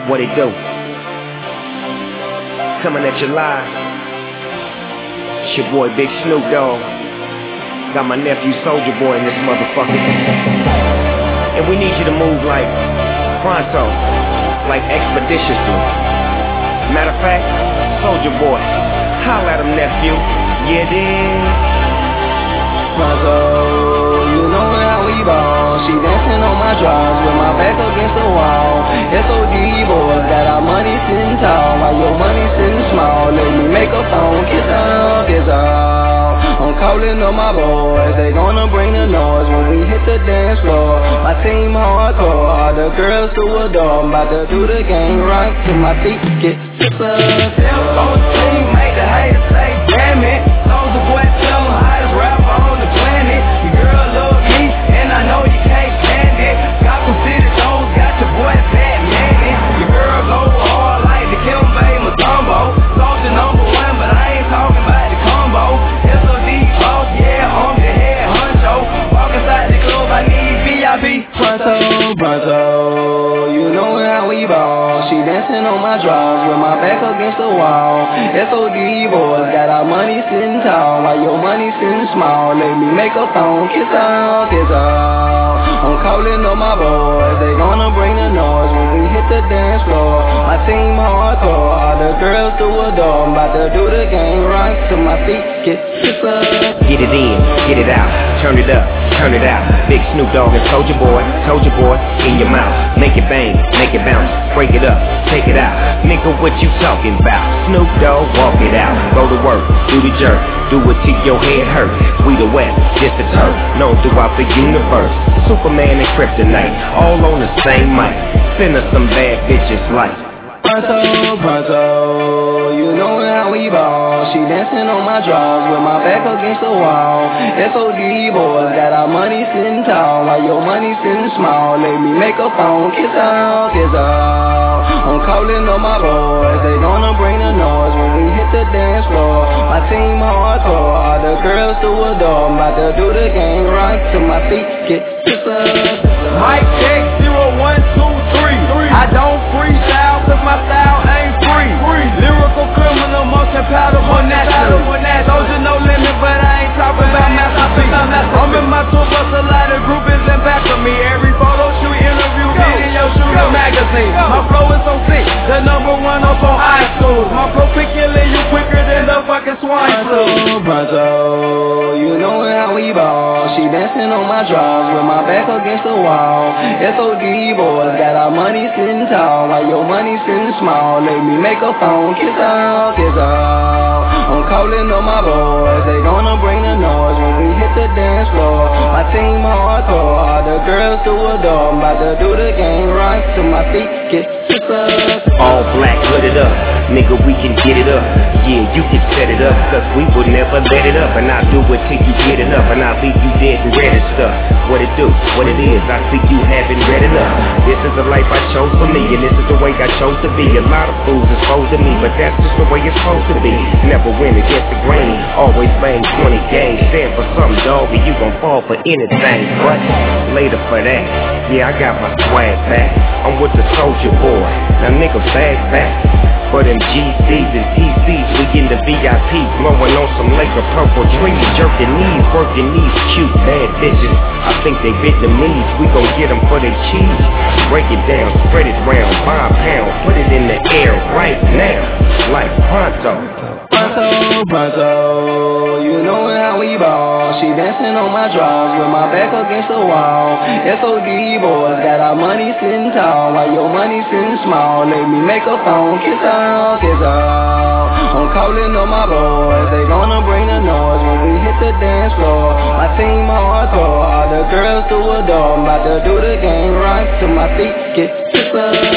What it do? Coming at you live. It's your boy Big Snoop Dogg. Got my nephew Soulja Boy in this motherfucker. And we need you to move like pronto, like expeditiously. Matter of fact, Soulja Boy, holla at him, nephew. Yeah, then. Pronto, you know how we ball. She dancing on my drawers with my back against the wall. SOD boys got our money sitting tall, while your money sitting small. Let me make a phone, kiss her, kiss her. I'm calling on my boys, they gonna bring the noise when we hit the dance floor. My team hardcore, all the girls to adore. I'm about to do the gang right till my feet get sicker. Tell on the team, make the haters say, damn it. Soulja Boy, tell them hottest rapper on the planet. Your girl love me, and I know you can't stand it. Gotham City Jones got your boy Batman. Your girl go hard like the Kimbe Mutombo. Soulja #1, but I ain't talking about the combo. SOD boss, yeah, I'm the head honcho. Walk inside the club, I need VIP. Pronto, pronto, you know how we ball. She dancing on my drawers with my back against the wall. SOD boys got our money sitting tall, while your money sitting small. Let me make a phone, kiss her, kiss her. I'm calling on my boys, they gonna bring the noise when we hit the dance floor. My team hardcore, all the girls to adore. I'm about to do the game right till my feet get sicker. Get it in, get it out, turn it up, turn it out. Big Snoop Dogg and Soulja Boy, in your mouth. Make it bang, make it bounce, break it up, take it out. Nigga, what you talking about? Snoop Dogg, walk it out. Go to work, do the jerk, do it till your head hurt. We the West, just the turf, known throughout the universe. Superman and Kryptonite, all on the same mic. Send us some bad bitches like Pronto, pronto, you know how we ball. She dancing on my drawers with my back against the wall. SOD boys got our money sitting tall, while your money sitting small. Let me make a phone, kiss her, kiss her. I'm calling on my boys, they gonna bring the noise when we hit the dance floor. My team hardcore, all the girls to adore. I'm about to do the game right till my feet get sicker. Mic check 0, 1, 2, 3. I don't freestyle cause my style ain't free. Lyrical criminal, most compatible natural. Soulja no limit, but I ain't talking about masterpiece. I'm in my tour bus, a lot of group is in back of me. Every photo shoot, interview, video shoot, a magazine. My flow is so sick, the #1 up on iTunes. My flow quick killing you quicker than the fucking swine flu. Pronto, you know how we ball. She dancing on my drawers with my back against the wall. SOD boys got our money sitting tall, while your money sitting small. Let me make a phone, kiss her, kiss her. I'm calling on my boys, they gonna bring the noise when we hit the dance floor. My team hardcore, all the girls to adore. I'm about to do the game right till my feet get sicker. all black, hooded up. Nigga, we can get it up. Yeah, you can set it up, cause we would never let it up. And I'll do it till you get enough, and I'll leave you dead and read and stuff. What it do, what it is, I see you haven't read enough. This is the life I chose for me, and this is the way I chose to be. A lot of fools is supposed to me, but that's just the way it's supposed to be. Never win against the grain, always bang 20 games. Stand for something, dog, and you gon' fall for anything. But later for that, yeah, I got my swag back. I'm with the Soulja Boy, now nigga back. For them GCs and TCs, we in the VIP, blowing on some Laker purple trees, jerking knees, working these cute bad bitches. I think they Vietnamese, we gon' get them for their cheese. Break it down, spread it round, buy a pound, put it in the air right now, like pronto. Pronto, you know how we ball. She dancing on my drawers with my back against the wall. SOD boys got our money sitting tall, while your money sitting small. Let me make a phone, kiss her, kiss her. I'm calling on my boys, they gonna bring the noise when we hit the dance floor. My team hardcore, all the girls to adore. I'm about to do the game right till my feet get sicker.